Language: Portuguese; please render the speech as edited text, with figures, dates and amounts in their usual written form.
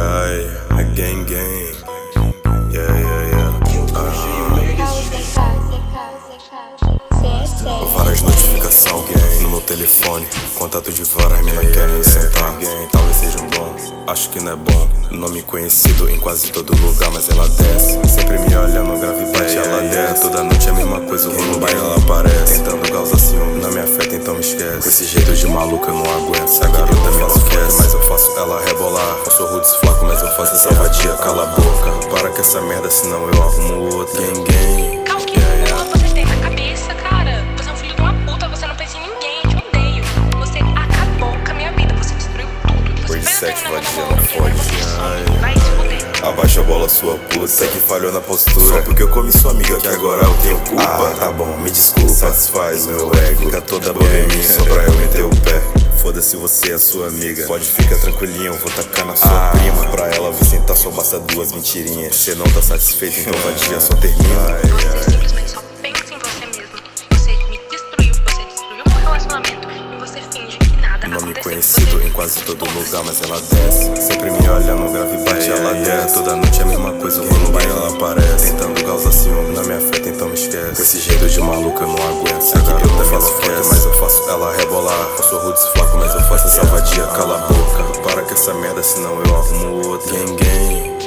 yeah, gang gang. Yeah, yeah, yeah. Várias notificações no meu telefone, contato de várias minas querem sentar. Talvez seja um bom, acho que não é bom. Nome conhecido em quase todo lugar, mas ela desce. Sempre me olhando, grave bate, ela desce. Toda noite é a mesma coisa, eu vou no baile, ela aparece. Tentando causar ciúme, não me afeta, então me esquece. Com esse jeito de maluco eu não aguento. Essa garota me enlouquece, mas eu faço ela rebolar. Eu sou rude flaco, mas eu faço essa vadia, cala a boca. Para com essa merda, senão eu arrumo outro. Gang gang. Você tem na cabeça, cara. Você é um filho de uma puta, você não pensa em ninguém, eu te odeio. Você acabou com a minha vida, você destruiu tudo. Você Pois fez sete eu terminar vadia, não namoro, fode. vai se fuder. Abaixa a bola, sua puta. Sei que falhou na postura, só porque eu comi sua amiga, que agora eu tenho culpa. Ah, tá bom, me desculpa. Satisfaz meu ego, fica toda boa em mim, só pra eu meter o pé. Foda-se, você é sua amiga, pode ficar tranquilinho, vou tacar na sua prima. Pra ela vir sentar só basta duas mentirinhas. Cê não tá satisfeito, então vadia só termina. Você simplesmente só pensa em você mesmo. Você me destruiu, você destruiu meu relacionamento e você finge que nada Nome aconteceu. conhecido em quase todo lugar, mas ela desce. Sempre me olhando, grave bate, ela desce. Toda noite é a mesma coisa, eu vou no baile, ela aparece. Tentando causar ciúme, não me afeta, então me esquece. Com esse jeito de maluco eu não aguento. Sei que eu me enlouquece, mas eu faço ela rebolar. Eu sou rude flaco, mas eu faço essa vadia, cala a boca. Para com essa merda, senão eu arrumo outro. Gang gang.